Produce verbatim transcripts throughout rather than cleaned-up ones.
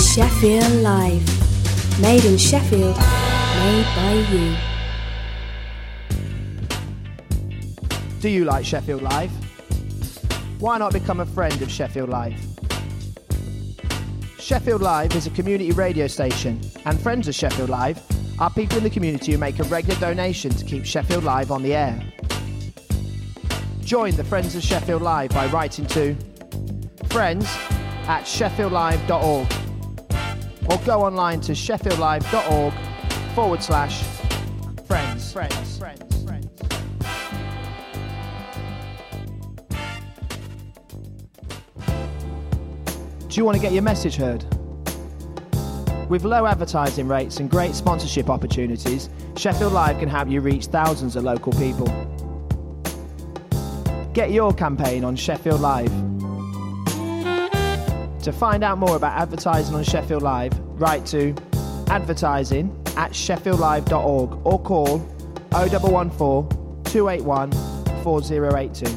Sheffield Live. Made in Sheffield, made by you. Do you like Sheffield Live? Why not become a friend of Sheffield Live? Sheffield Live is a community radio station, and friends of Sheffield Live are people in the community who make a regular donation to keep Sheffield Live on the air. Join the Friends of Sheffield Live by writing to friends at sheffield live dot org or go online to sheffieldlive.org forward slash friends. Friends. Friends. Friends. Do you want to get your message heard? With low advertising rates and great sponsorship opportunities, Sheffield Live can help you reach thousands of local people. Get your campaign on Sheffield Live. To find out more about advertising on Sheffield Live, write to advertising at sheffield live dot org or call oh one one four, two eight one, four oh eight two.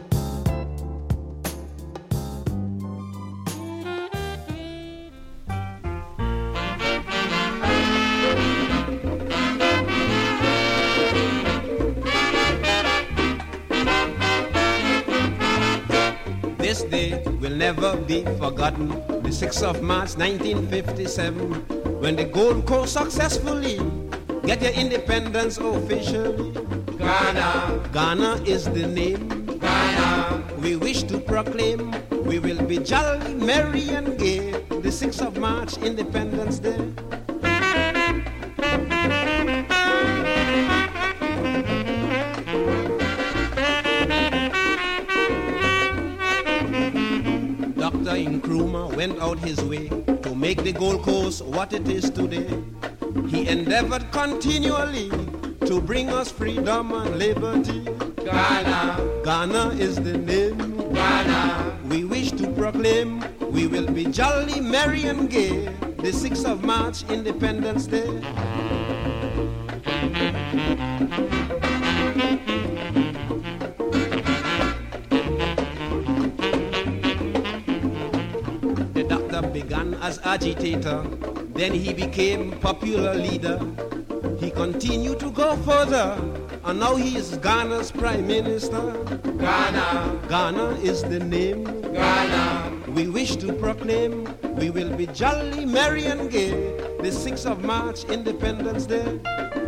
This day will never be forgotten, the sixth of March nineteen fifty-seven, when the Gold Coast successfully get your independence officially. Ghana, Ghana is the name. Ghana, we wish to proclaim, we will be jolly, merry and gay, the sixth of March, Independence Day. Doctor Nkrumah went out his way to make the Gold Coast what it is today. He endeavored continually to bring us freedom and liberty. Ghana, Ghana is the name. Ghana, we wish to proclaim, we will be jolly, merry and gay, the sixth of March, Independence Day. Began as agitator, then he became popular leader. He continued to go further, and now he is Ghana's prime minister. Ghana, Ghana is the name. Ghana, we wish to proclaim, we will be jolly, merry and gay, the sixth of March, Independence Day.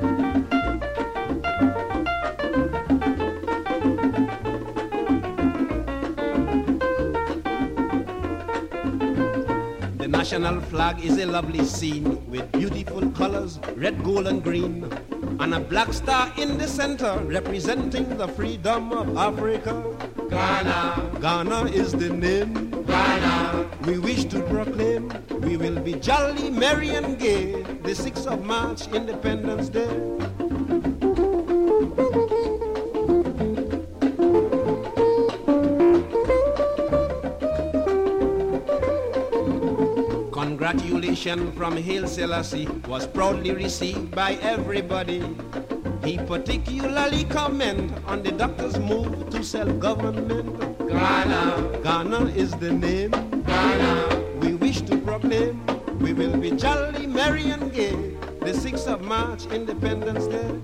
The national flag is a lovely scene with beautiful colors, red, gold and green, and a black star in the center representing the freedom of Africa. Ghana, Ghana is the name. Ghana, we wish to proclaim, we will be jolly, merry and gay, the sixth of March, Independence Day. Congratulations from Haile Selassie was proudly received by everybody. He particularly commented on the doctor's move to self-government. Ghana, Ghana is the name. Ghana, we wish to proclaim, we will be jolly, merry and gay, the sixth of March, Independence Day.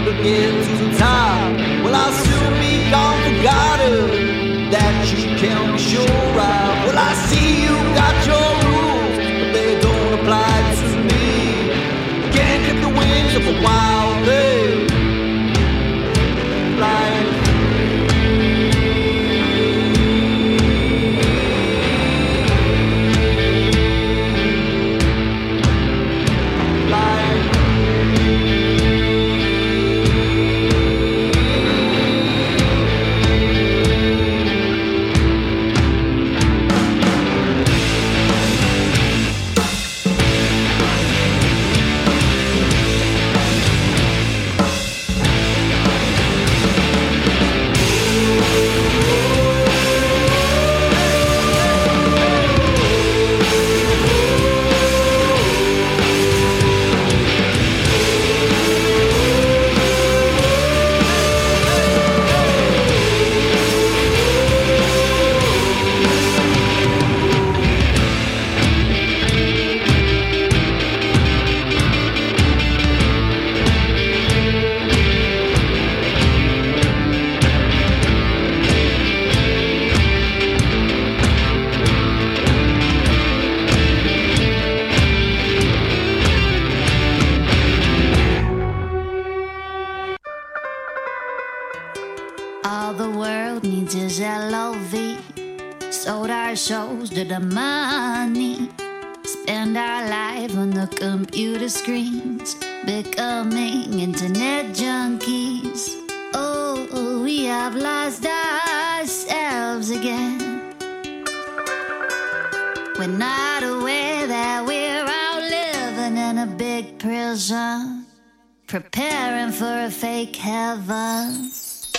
to get to the top. Well, I'll soon be gone, forgotten. That you can be sure of. Well, I see you got your rules, but they don't apply to me. Can't clip the wings of a wild bird. Flying. All the world needs is L O V. Sold our souls to the money. Spend our life on the computer screens, becoming internet junkies. Oh, we have lost ourselves again. We're not aware that we're out living in a big prison, preparing for a fake heaven.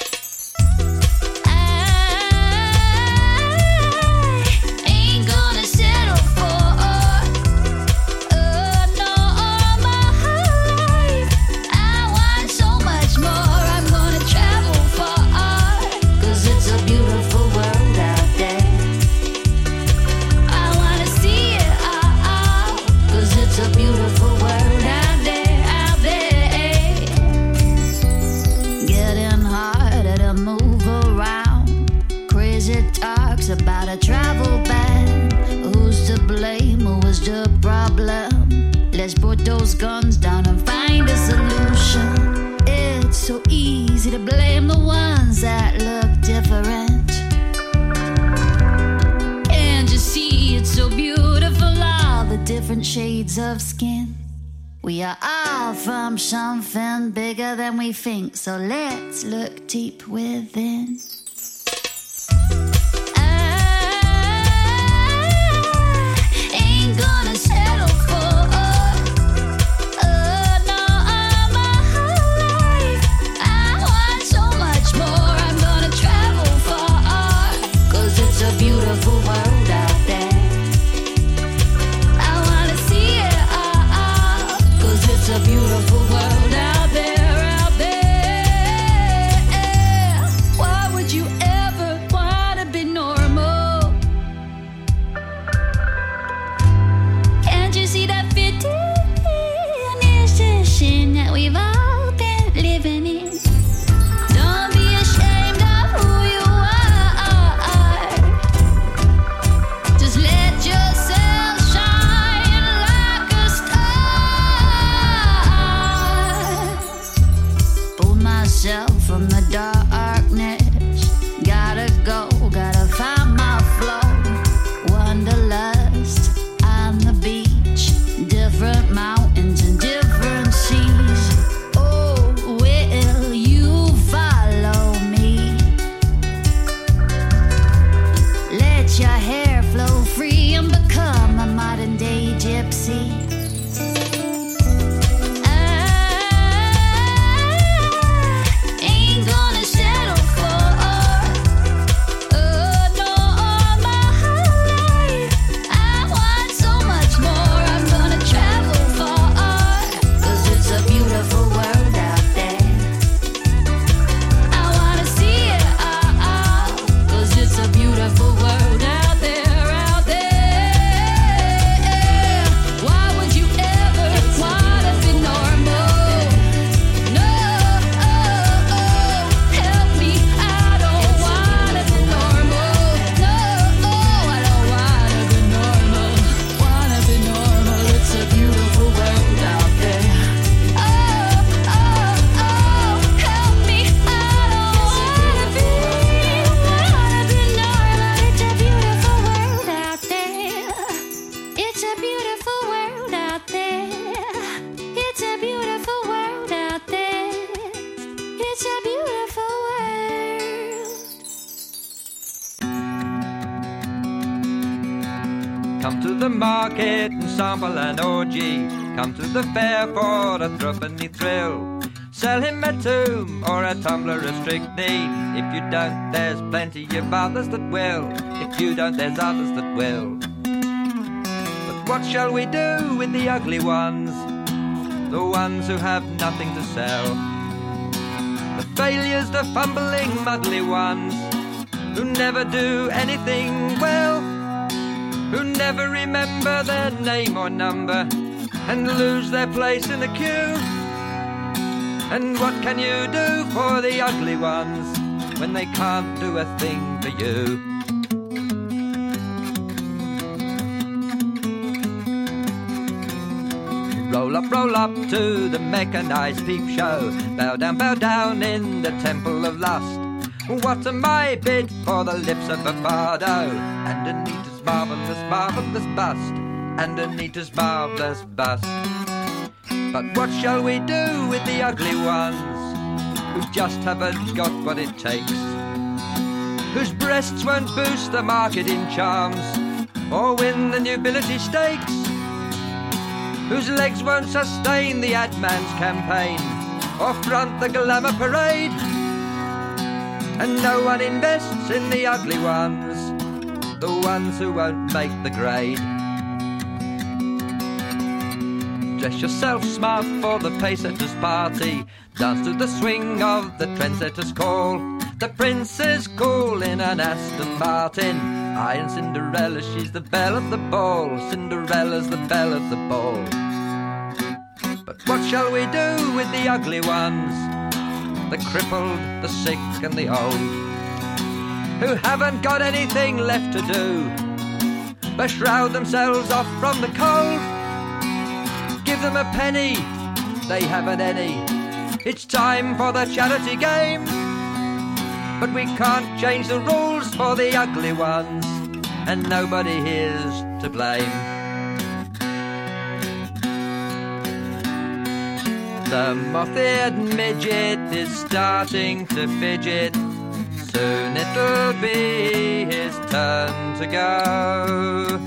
About a travel ban. Who's to blame? Who was the problem? Let's put those guns down and find a solution. It's so easy to blame the ones that look different. Can't you see it's so beautiful, all the different shades of skin? We are all from something bigger than we think, so let's look deep within. Gonna settle for uh, uh, no, all my life. I want so much more. I'm gonna travel far, 'cause it's a beautiful world out there. I wanna see it all, 'cause it's a beautiful world out there, out there. What would beautiful world out there. It's a beautiful world out there. It's a beautiful world. Come to the market and sample an orgy. Come to the fair for a threepenny thrill. Sell him a tomb or a tumbler of strychnine. If you don't, there's plenty of others that will. If you don't, there's others that will. But what shall we do with the ugly ones? The ones who have nothing to sell. The failures, the fumbling, muddly ones, who never do anything well, who never remember their name or number and lose their place in the queue. And what can you do for the ugly ones when they can't do a thing for you? Roll up, roll up to the mechanized peep show. Bow down, bow down in the temple of lust. What am I bid for the lips of a bardo and Anita's marvelous, marvelous bust? And Anita's marvelous bust. But what shall we do with the ugly ones who just haven't got what it takes? Whose breasts won't boost the market in charms or win the nobility stakes? Whose legs won't sustain the ad man's campaign or front the glamour parade? And no one invests in the ugly ones, the ones who won't make the grade. Dress yourself smart for the pacesetters' party. Dance to the swing of the trendsetters' call. The prince is cool in an Aston Martin. I and Cinderella, she's the belle of the ball. Cinderella's the belle of the ball. But what shall we do with the ugly ones? The crippled, the sick and the old, who haven't got anything left to do but shroud themselves off from the cold. Give them a penny, they haven't any. It's time for the charity game. But we can't change the rules for the ugly ones, and nobody here's to blame. The moth-eared midget is starting to fidget. Soon it'll be his turn to go.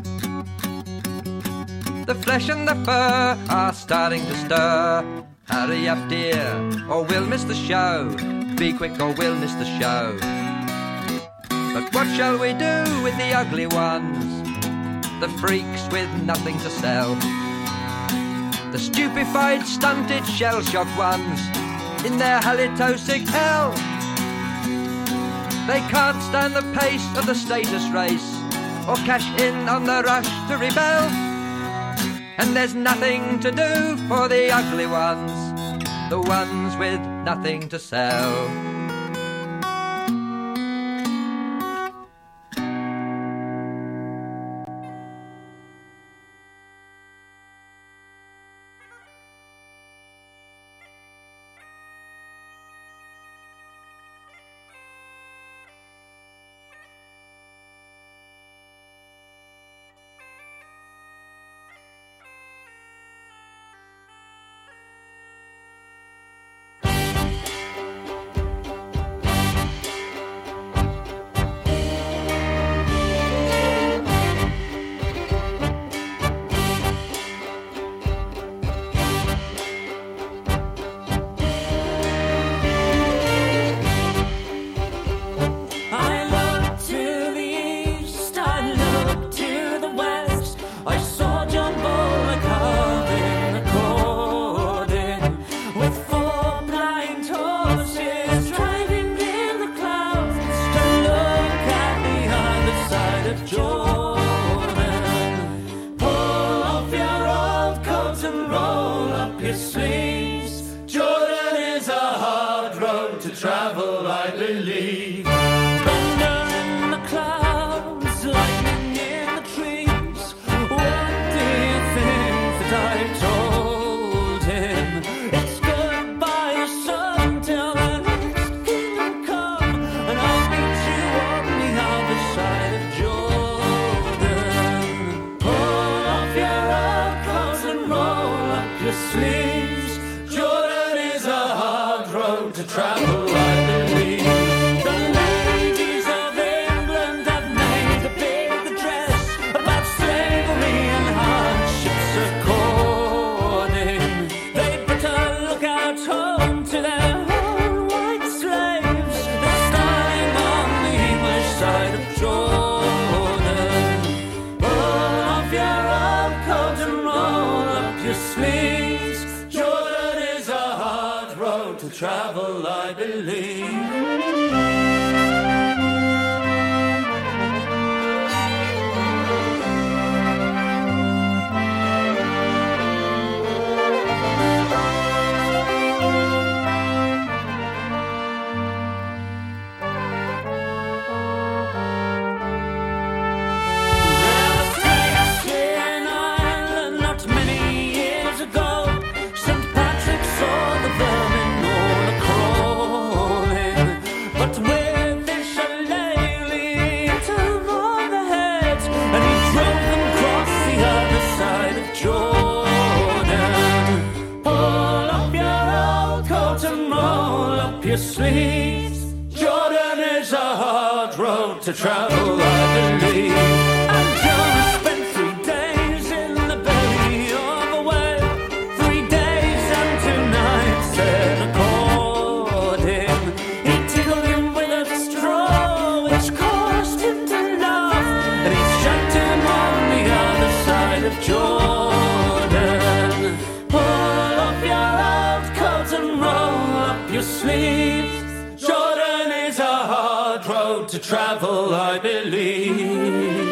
The flesh and the fur are starting to stir. Hurry up, dear, or we'll miss the show. Be quick or we'll miss the show. But what shall we do with the ugly ones? The freaks with nothing to sell. The stupefied, stunted, shell-shocked ones in their halitosis hell. They can't stand the pace of the status race or cash in on the rush to rebel. And there's nothing to do for the ugly ones, the ones with nothing to sell. Side of Jordan, pull off your your sleeves. Jordan is a hard road to travel, I believe. The ladies of England have made a big address about slavery and hardships according. They better look out home to their own white slaves. They're starting on the English side of Jordan. Pull off your old coat and roll up your sleeves. Jordan is a hard road to travel, I believe. In Ireland not many years ago, Saint Patrick saw the vermin all a-crawling, but with his shillelagh hit them on the head, and he drove them across the other side of Jordan. Pull up your old coat and roll up your sleeves. Jordan is a hard road to travel, I believe. And Jonah spent three days in the belly of a whale, three days and two nights there according. He tickled him with a straw, which caused him to laugh, and he shut him on the other side of Jordan. Pull up your old coat and roll up your sleeves. Jordan is a hard road to travel, I believe.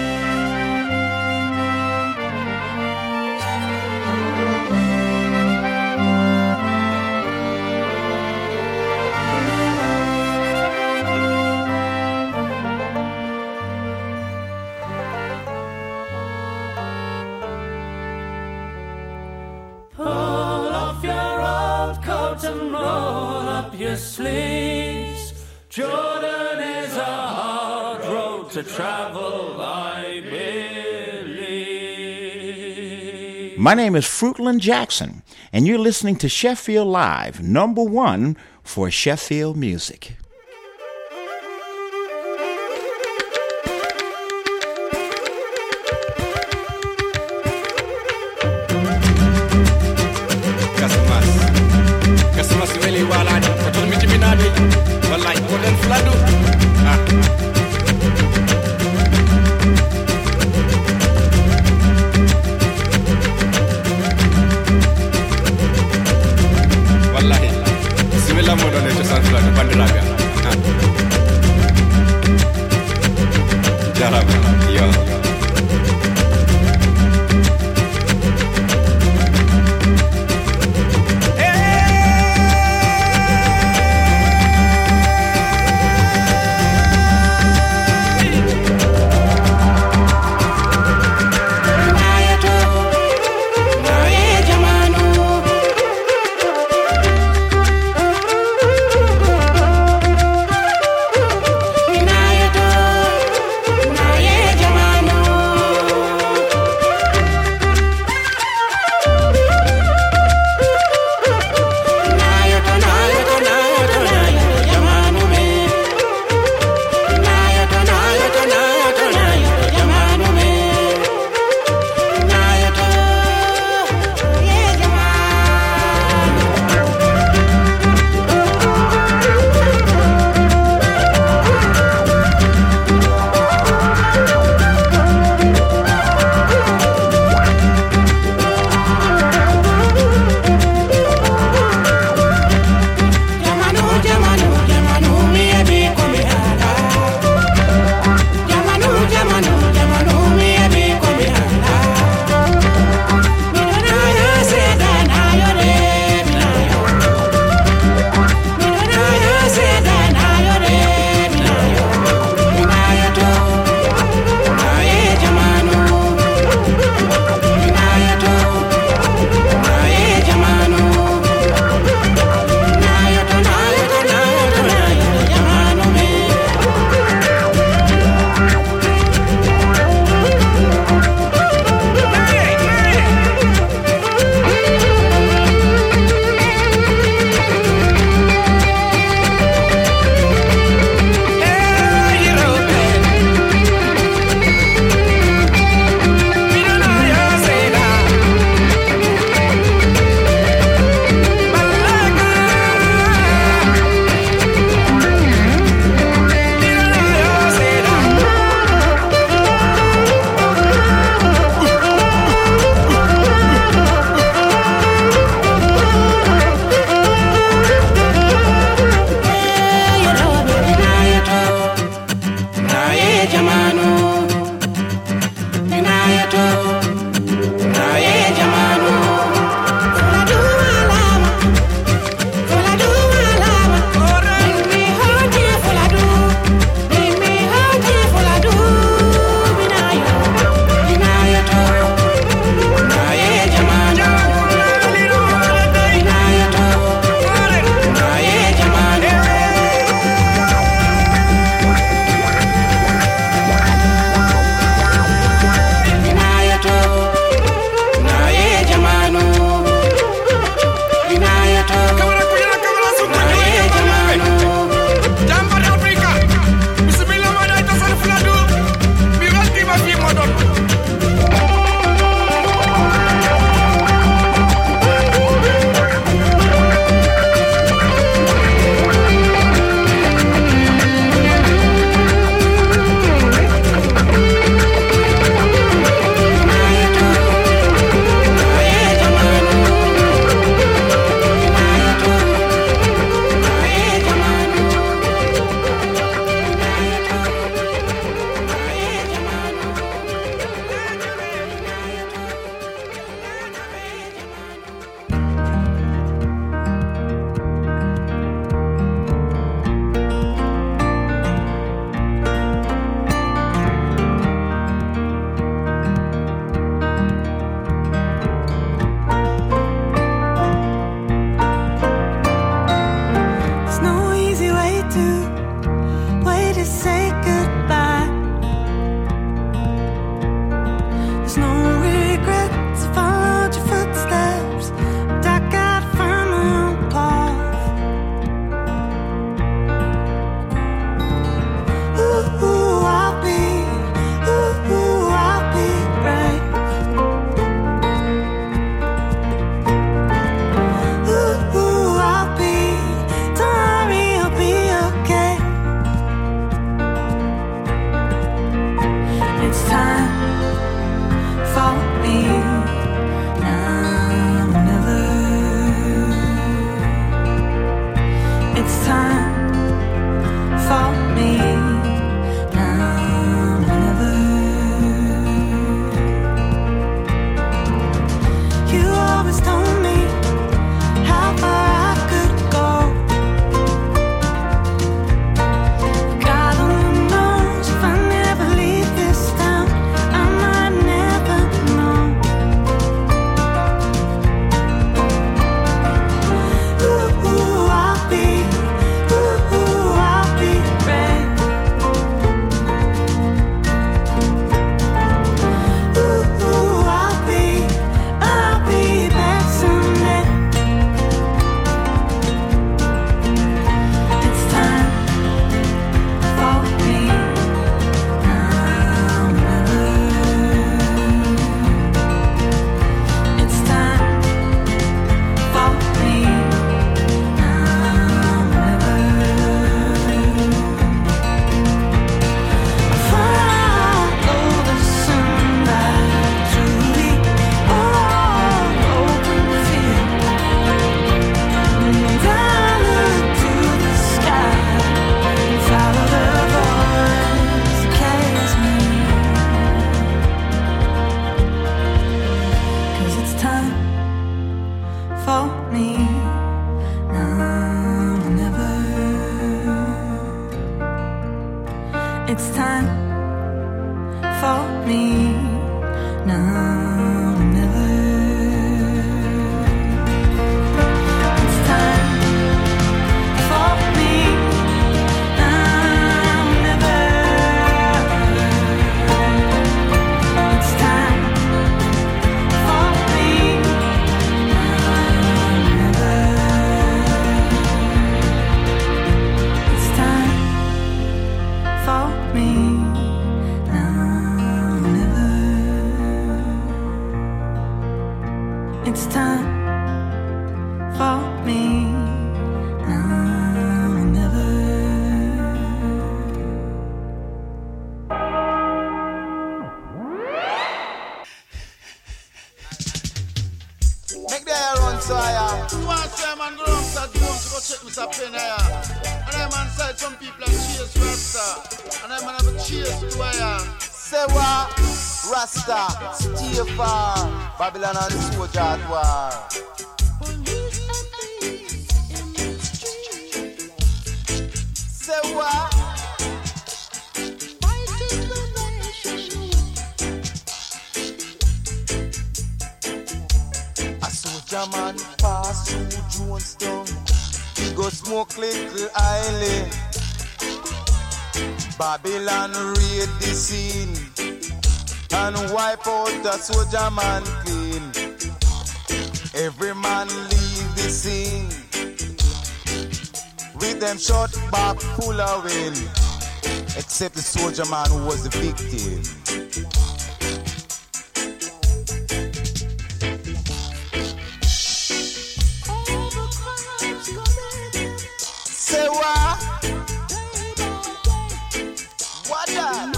Pull off your old coat and roll up your sleeves. Jordan is a hard road to travel, I believe. My name is Fruitland Jackson, and you're listening to Sheffield Live, number one for Sheffield music. Kasmas weli walani kotor mi timinadi wallahi ko den fladu ah wallahi bismillah mo don to san fladu bandiraga jarab yo It's time for me. Now and never. Make the air run so higher. You want to say man go up to the room to go check Mister Penn here. And then man said some people are cheers Rasta. And then man have a cheers to higher. Say what? Rasta, stay far. Babylon and the soldier at war. Say what? A soldier man pass through Jonestown. He go smoke little island. Babylon raid the scene and wipe out the soldier man clean. Every man leave the scene with them shot back full of wind, except the soldier man who was the victim. Say what? What that?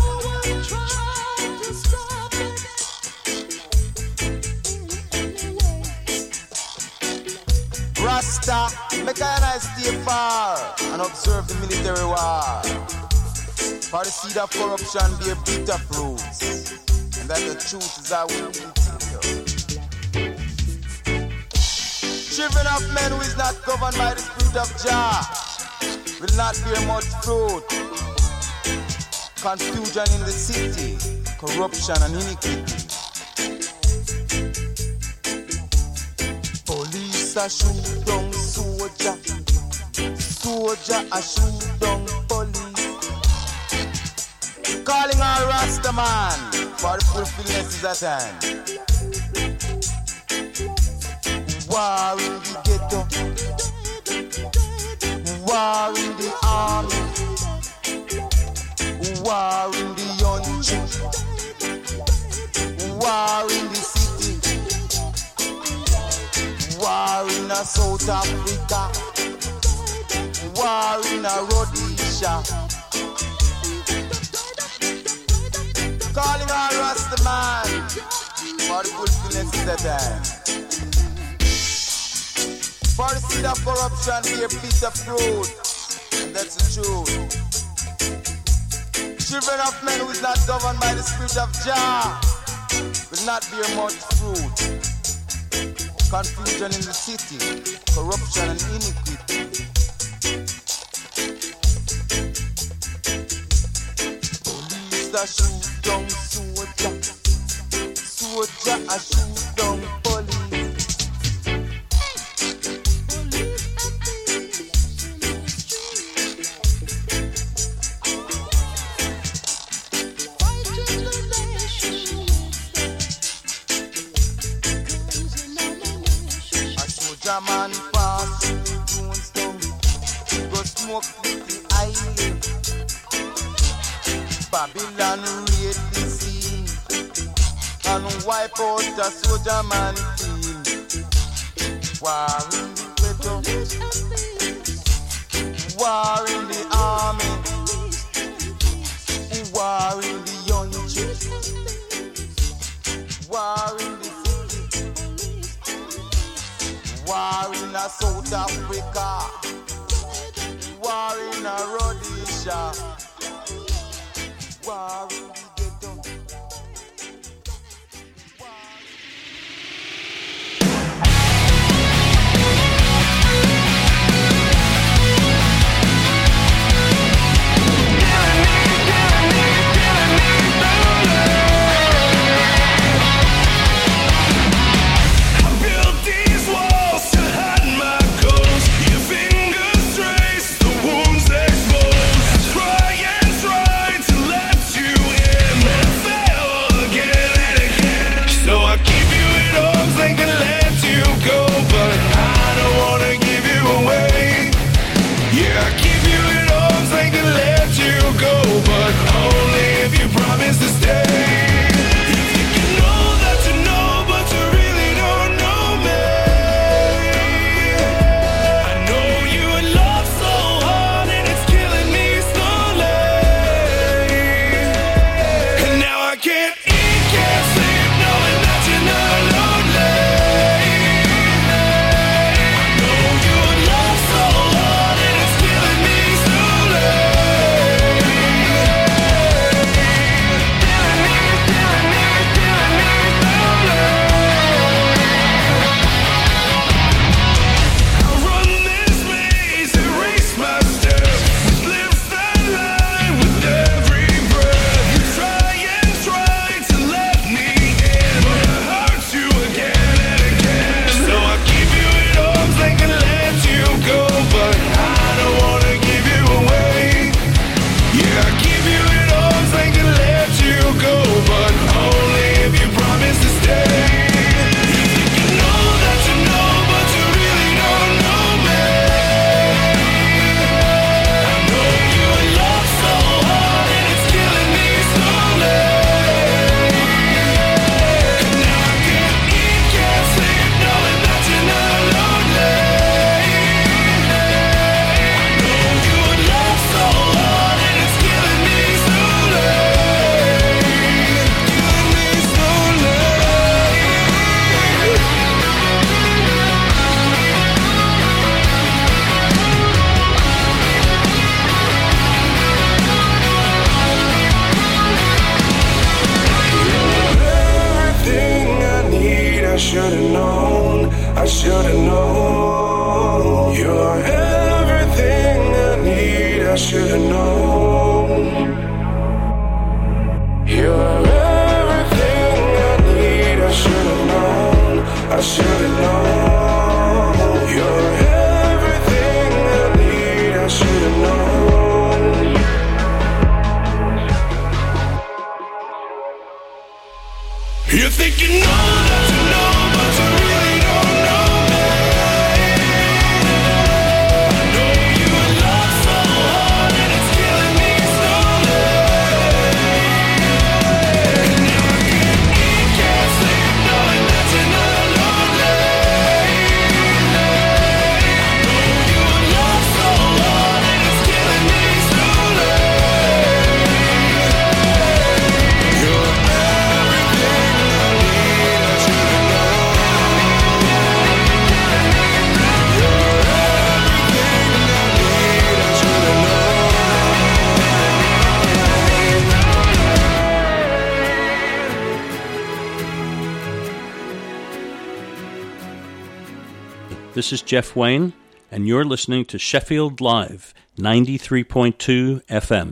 Rasta, make a nice stay far and observe the military war. For the seed of corruption be a bitter fruits, and that the truth is I will tell you. Children of men who is not governed by the spirit of Jah will not bear much fruit. Confusion in the city, corruption and iniquity. Police a shoot down soldier, soldier a shoot down police. Calling all Rasta man, for the fulfillment is at hand. War in the ghetto, war in the army, war in the country, war in the city, war in a South Africa, war in a Rhodesia. Calling all Rasta man, for the fulfillment is at hand. For the seed of corruption be a bitter fruit, and that's the truth. Children of men who is not governed by the spirit of Jah will not bear much fruit. Confusion in the city, corruption and iniquity. Police a shoot down soldier, soldier a shoot down police. A man pass through Jonestown, go smoke little island. Babylon raid the scene and wipe out the soldier man clean. War in the ghetto, war in the army, war in the country, war in the war in a South Africa, war in a Rhodesia, war in the ghetto. Try and try to let you in. should've known, I should've known. You're everything I need, I should've known. You're everything I need, I should've known, I should've known. You're everything I need, I should've known. You think you know that you know, but you really don't know me. I know you love so hard and it's killing me slowly. And now I can't eat, can't sleep, knowing that you're not lonely. I know you love so hard and it's killing me slowly. You're everything I need, I should've known. You're everything I need, I should've known. This is Jeff Wayne, and you're listening to Sheffield Live, ninety-three point two F M.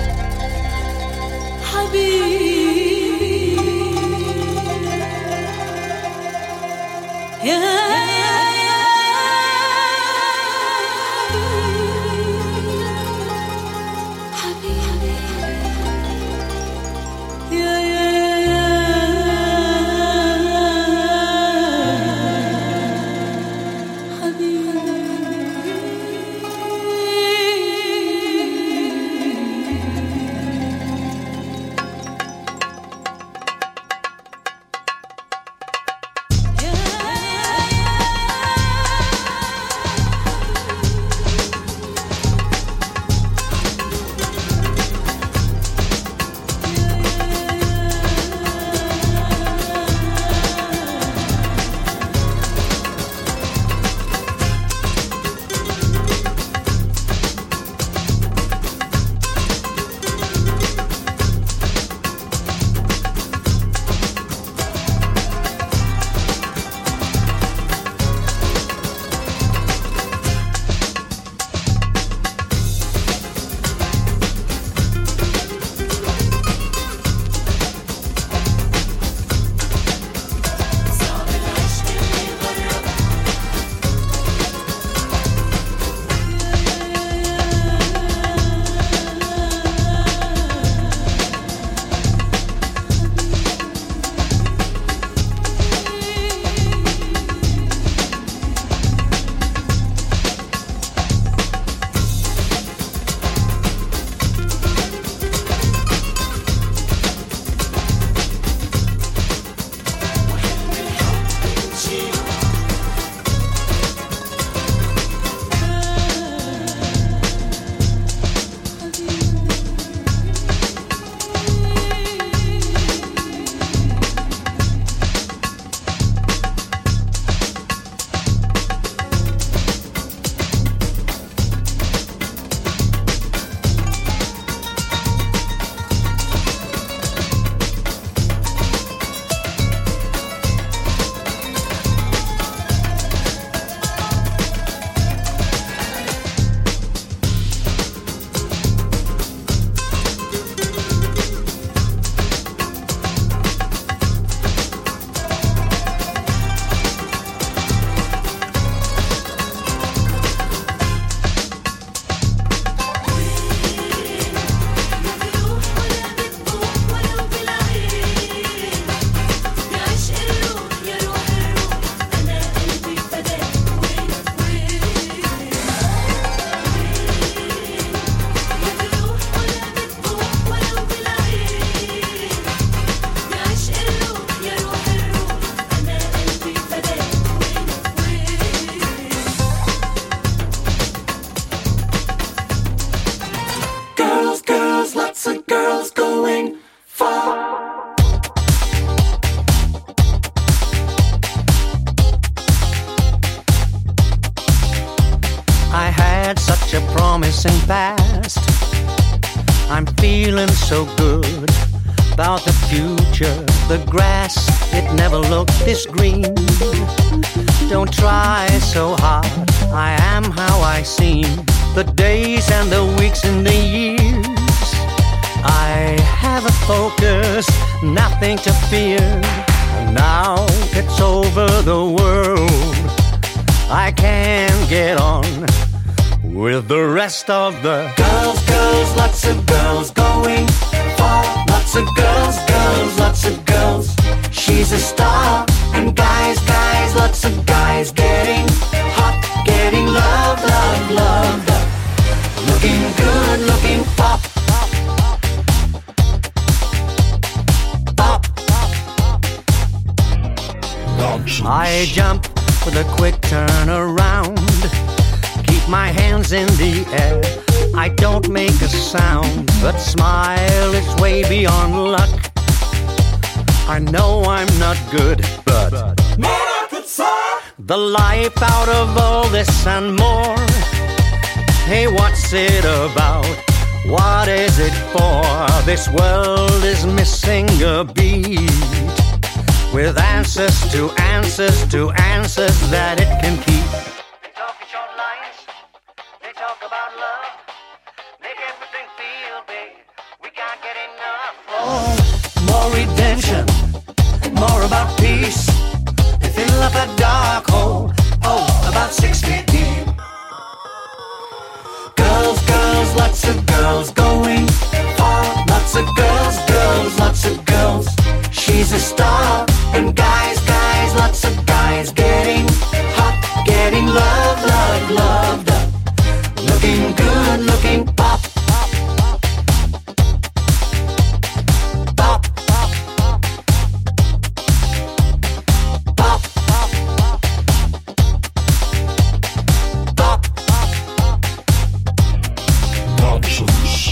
promising past. I'm feeling so good about the future. The grass it never looked this green. Don't try so hard, I am how I seem. The days and the weeks and the years, I have a focus, nothing to fear. Now it's over the world, I can get on with the rest of the girls, girls, lots of girls going for lots of girls, girls, lots of girls. She's a star, and guys, guys, lots of guys getting hot, getting love, love, love. Looking good, looking pop. I jump with a quick turn around, keep my hands in the air. I don't make a sound, but smile, it's way beyond luck. I know I'm not good, but the life out of all this and more. Hey, what's it about? What is it for? This world is missing a beat, with answers to answers to answers that it can keep. They talk in short lines, they talk about love, make everything feel big, we can't get enough. Oh, more redemption, more about peace. They fill up a dark hole, oh, about six feet deep. Girls, girls, lots of girls going for lots of girls, girls, lots of girls. She's a star, and guys, guys, lots of guys getting hot, getting love, love, loved up. Looking good, looking pop. Pop. Pop. Pop. Nonsense.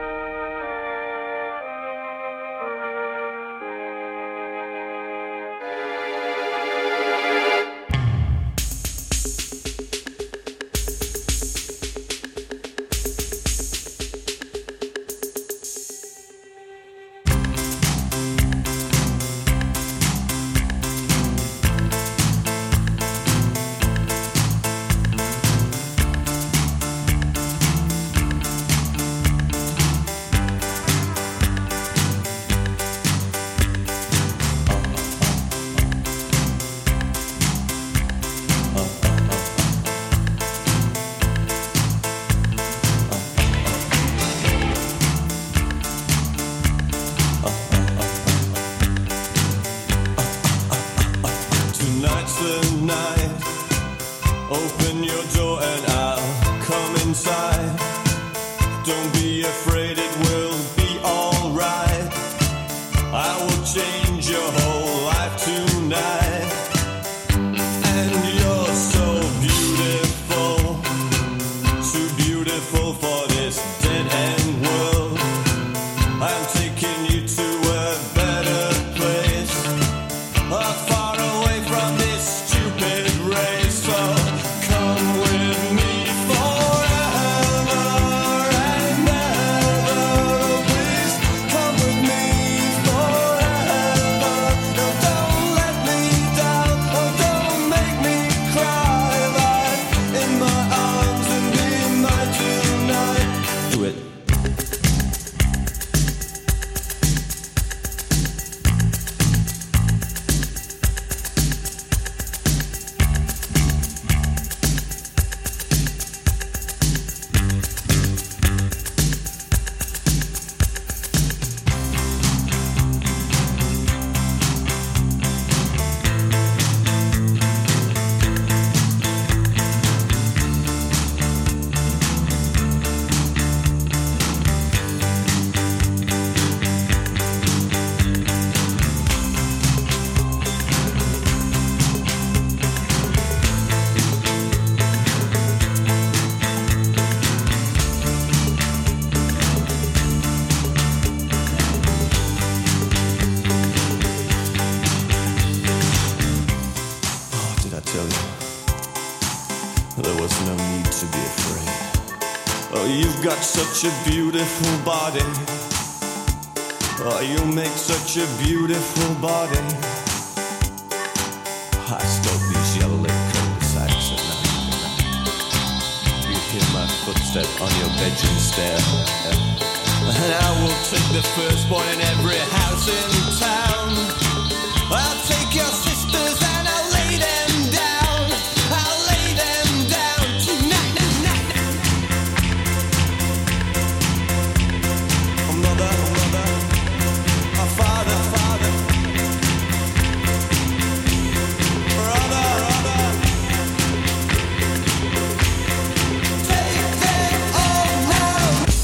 Tonight's the night. Open your door and I'll come inside. Don't be afraid, it will be alright. I will change your whole life tonight. And you're so beautiful, too beautiful for this dead end world. I'm taking you to a better place, a far away from this stupid race. So come with me forever and ever. Oh, please come with me forever. No, don't let me down. Oh, don't make me cry. Lie in my arms and be mine tonight. Do it. tell you, there was no need to be afraid. Oh, you've got such a beautiful body. Oh, you make such a beautiful body. past all these yellow cul-de-sacs at night. You hear my footstep on your bedroom stair. And I will take the firstborn in every house in town. I'll take your sisters and I'll lay them down. I'll lay them down tonight. Oh, mother, oh, mother, oh, father, father, brother, brother. Take them all now.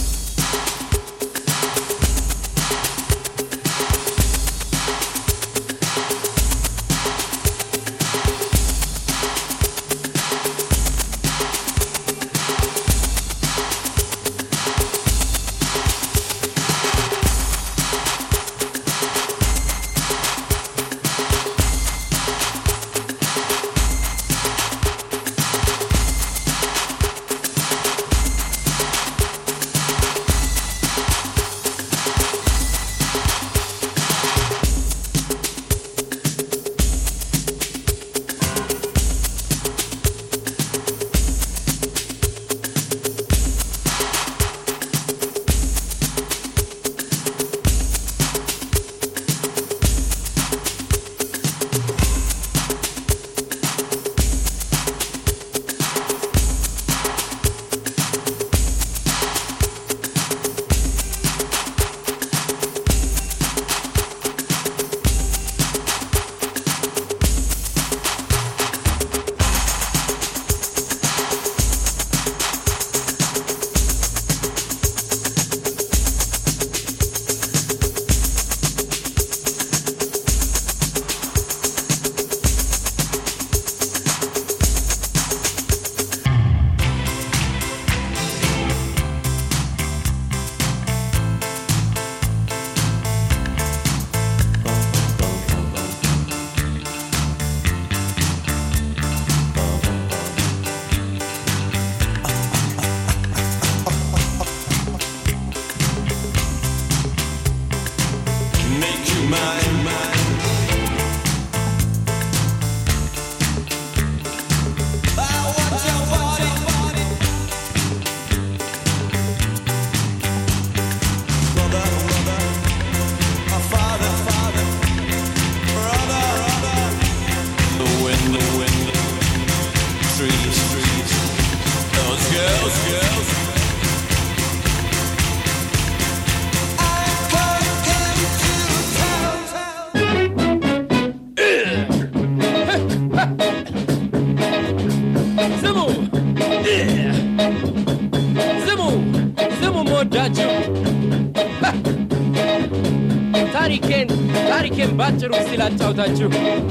ታሪኬን ታሪኬን ባጭሩ ሲላጫውታችሁ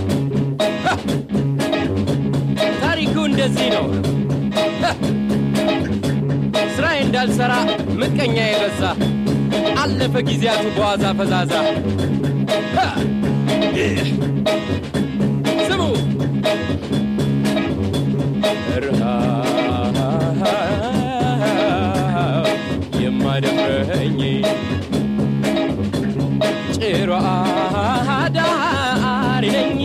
ታሪኩ እንደዚህ ነው። ስራዬ እንዳልሰራ ምቀኛ የበዛ አለፈ ጊዜያቱ በዋዛ ፈዛዛ። ስሙ የማደፍረኝ ጭሮ አዳሪ ነኝ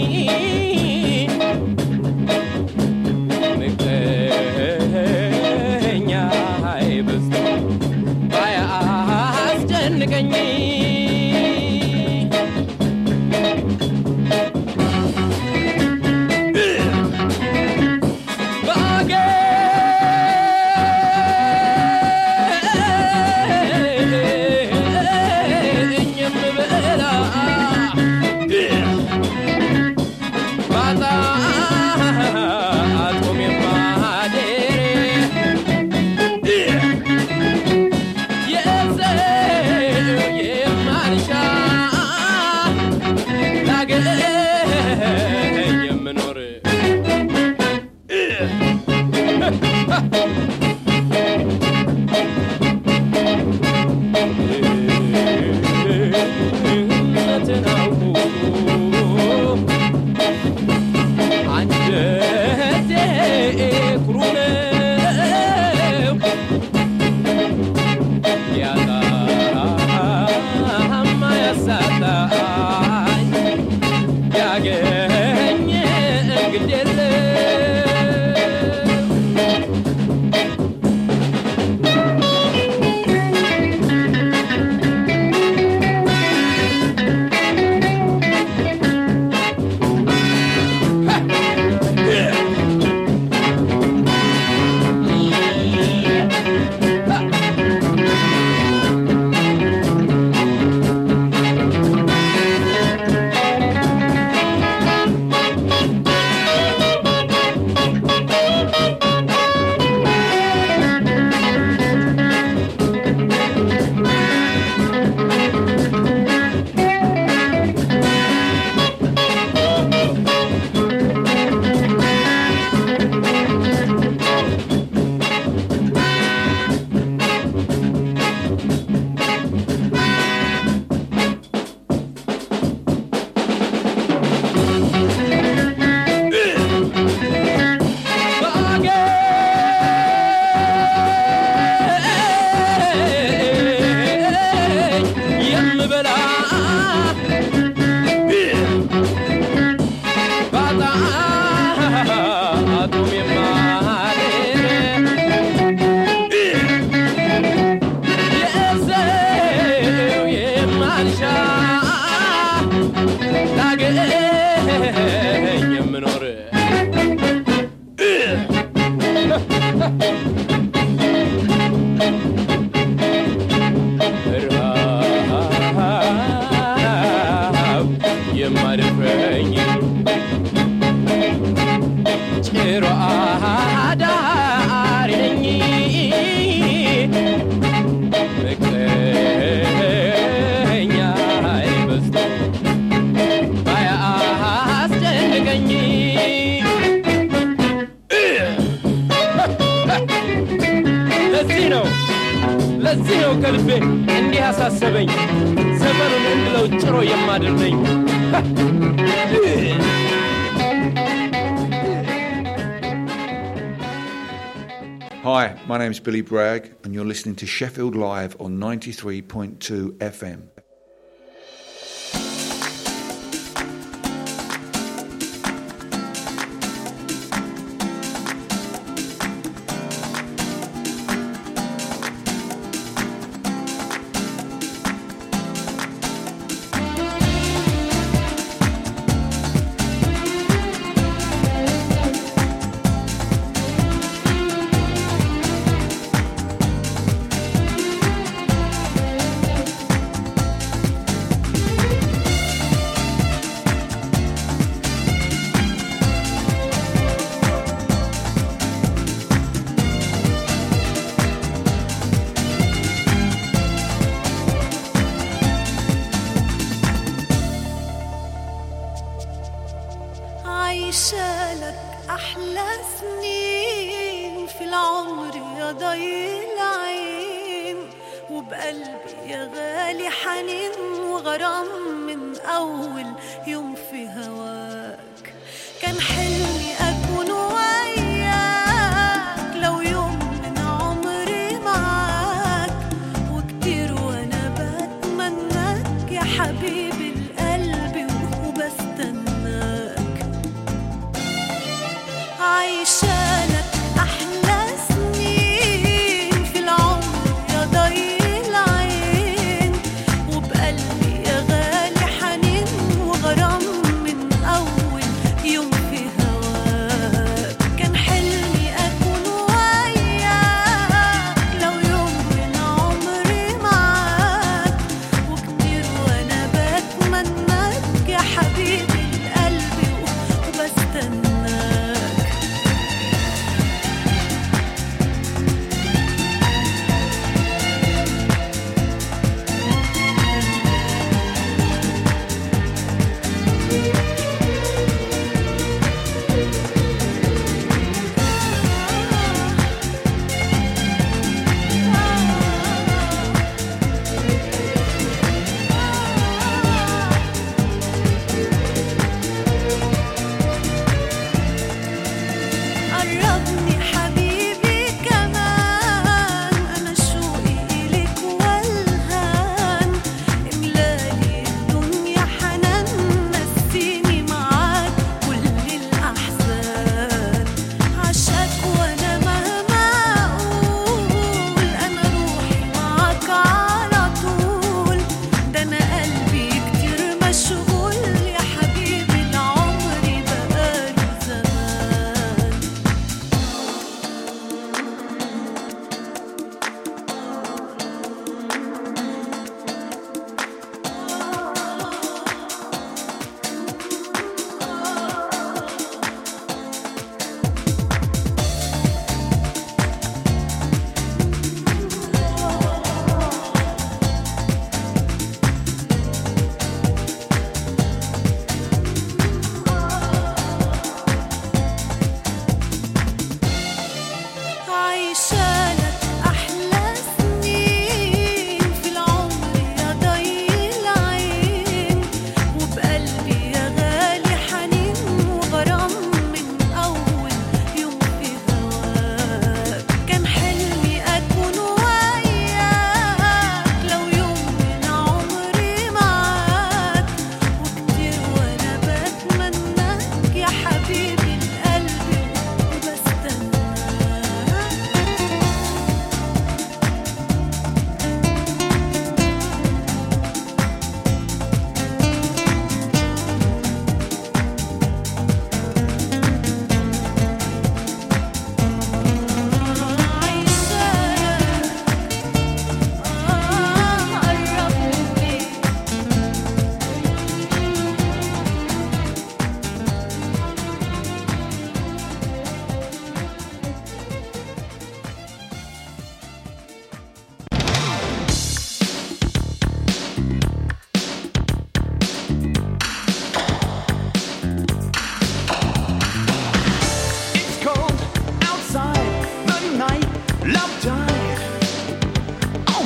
ምቀኛ አይበዝቶ ባያስጨንቀኝ ለዚህ ነው ከልቤ እንዲህ አሳሰበኝ ዘመኑን እንድለው ጭሮ የማደርነኝ Hi, my name is Billy Bragg and you're listening to Sheffield Live on ninety-three point two F M.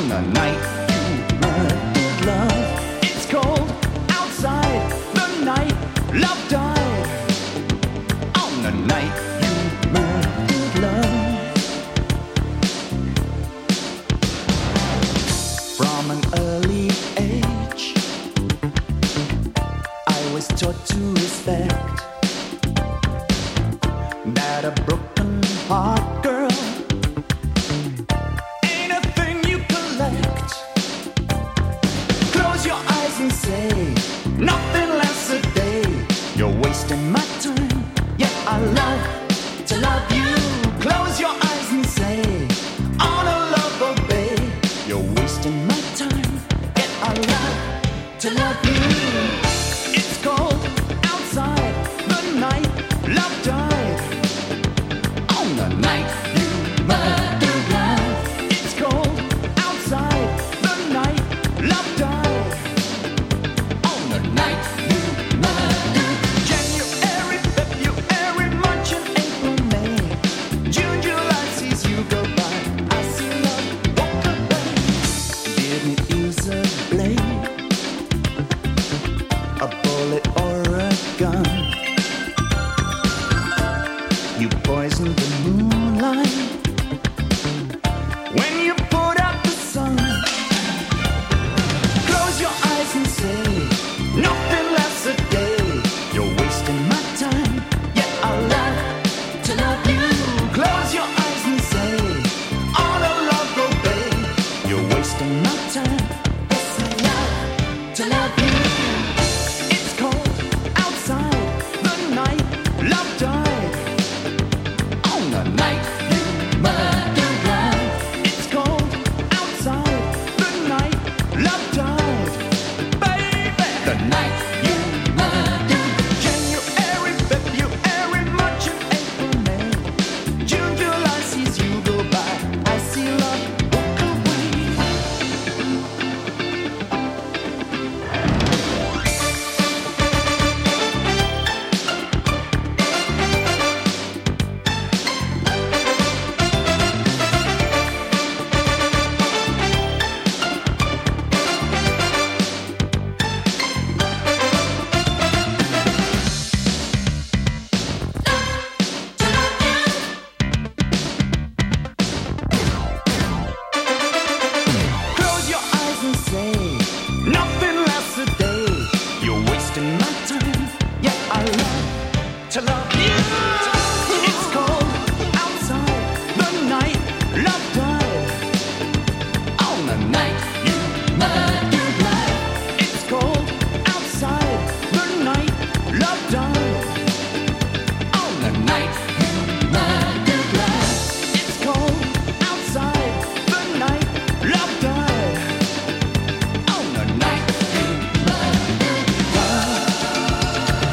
On the night you murdered love, it's cold outside. The night love died. On the night you murdered love. From an early age, I was taught to respect that a broken heart girl ain't a thing you collect. Close your eyes and say nothing lasts a day. You're wasting my time, yet I love to love you. Close your eyes and say honor, love, obey. You're wasting my time, yet I love to love you. It's cold outside, the night love died. On the night you murdered love, it's cold outside. The night love died. On the night you murdered. January, February, March and April, May, June, July sees you go by. I see love walk away. Didn't use a blade, a bullet or a gun. You poisoned the moonlight when you put out the sun. Close your eyes and say nothing lasts a day. You're wasting my time, yet I love to love you. Close your eyes and say honor, love, obey. You're wasting my time, yes I love to love you. It's cold outside, the night love died. On the night you murdered love, it's cold outside. The night love died, baby. The night you murdered. January, February, March and April, May, June, July sees you go by. I see love walk away. Close your eyes and say nothing lasts a day. You're wasting my time, yet I love to love you. It's cold outside, the night love died. On the night you murdered love, it's cold outside, the night love died. On the night you murdered love, it's cold outside, the night love died. On the night you murdered love.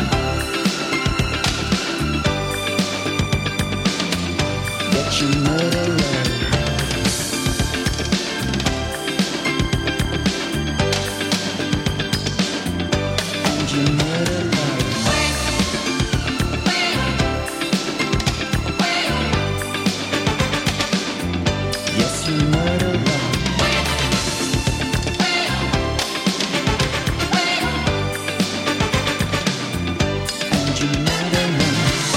That you murder love. And you murder love. Yes, you murder love. And you murder love.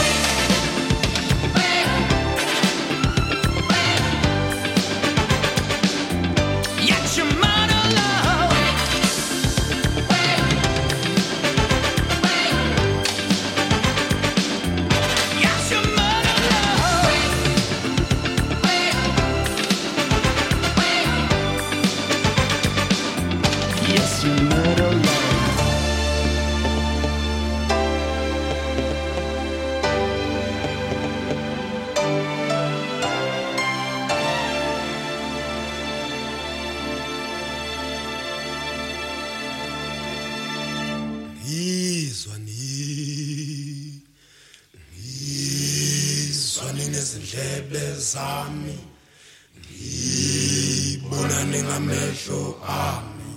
Yes, you murder love. Yes, you murder love. Yes, you murder love. Ngizwa ni ngizwa nezindlebe zami, ngibona ningamehlo ami.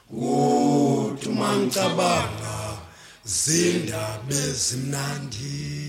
Uthi mangicabanga zindaba ezimnandi.